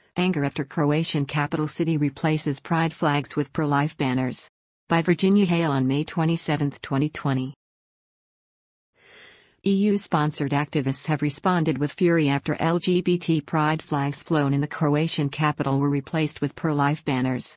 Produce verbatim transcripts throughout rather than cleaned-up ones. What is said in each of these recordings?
Anger after Croatian capital city replaces pride flags with pro-life banners. By Virginia Hale on May twenty-seventh, twenty twenty. E U-sponsored activists have responded with fury after L G B T pride flags flown in the Croatian capital were replaced with pro-life banners.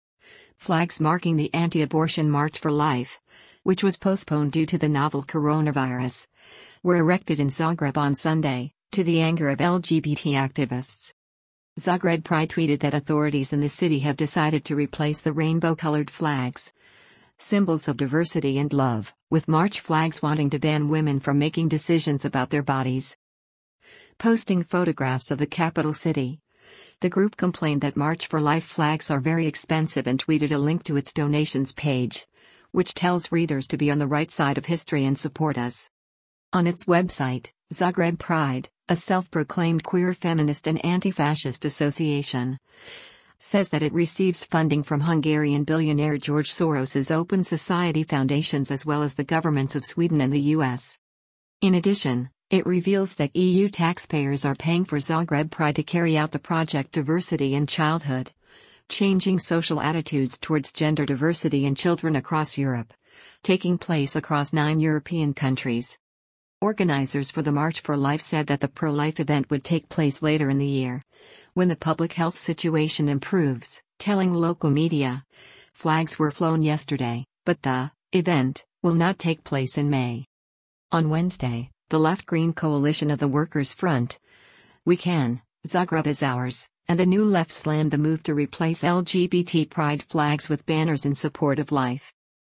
Flags marking the anti-abortion March for Life, which was postponed due to the novel coronavirus, were erected in Zagreb on Sunday, to the anger of L G B T activists. Zagreb Pride tweeted that authorities in the city have decided to replace the rainbow-colored flags, symbols of diversity and love, with March flags wanting to ban women from making decisions about their bodies. Posting photographs of the capital city, the group complained that March for Life flags are very expensive and tweeted a link to its donations page, which tells readers to be on the right side of history and support us. On its website, Zagreb Pride, a self-proclaimed queer feminist and anti-fascist association, says that it receives funding from Hungarian billionaire George Soros's Open Society foundations as well as the governments of Sweden and the U S. In addition, it reveals that E U taxpayers are paying for Zagreb Pride to carry out the project Diversity in Childhood, changing social attitudes towards gender diversity in children across Europe, taking place across nine European countries. Organizers for the March for Life said that the pro-life event would take place later in the year, when the public health situation improves, telling local media. Flags were flown yesterday, but the event will not take place in May. On Wednesday, the left-green coalition of the Workers' Front, We Can, Zagreb is Ours, and the New Left slammed the move to replace L G B T pride flags with banners in support of life.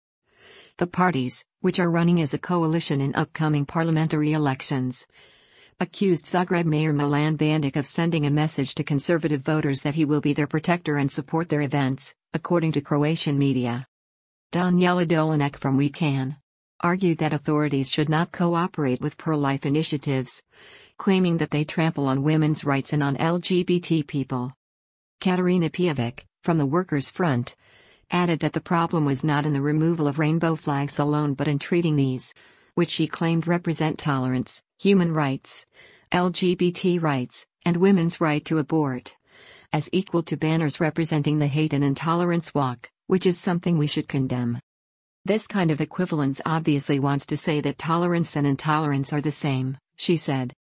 The parties, which are running as a coalition in upcoming parliamentary elections, accused Zagreb Mayor Milan Bandic of sending a message to conservative voters that he will be their protector and support their events, according to Croatian media. Danijela Dolinek from We Can argued that authorities should not cooperate with pro-life initiatives, claiming that they trample on women's rights and on L G B T people. Katarina Pijovic, from the Workers' Front, added that the problem was not in the removal of rainbow flags alone but in treating these, which she claimed represent tolerance, human rights, L G B T rights, and women's right to abort, as equal to banners representing the hate and intolerance walk, which is something we should condemn. This kind of equivalence obviously wants to say that tolerance and intolerance are the same, she said.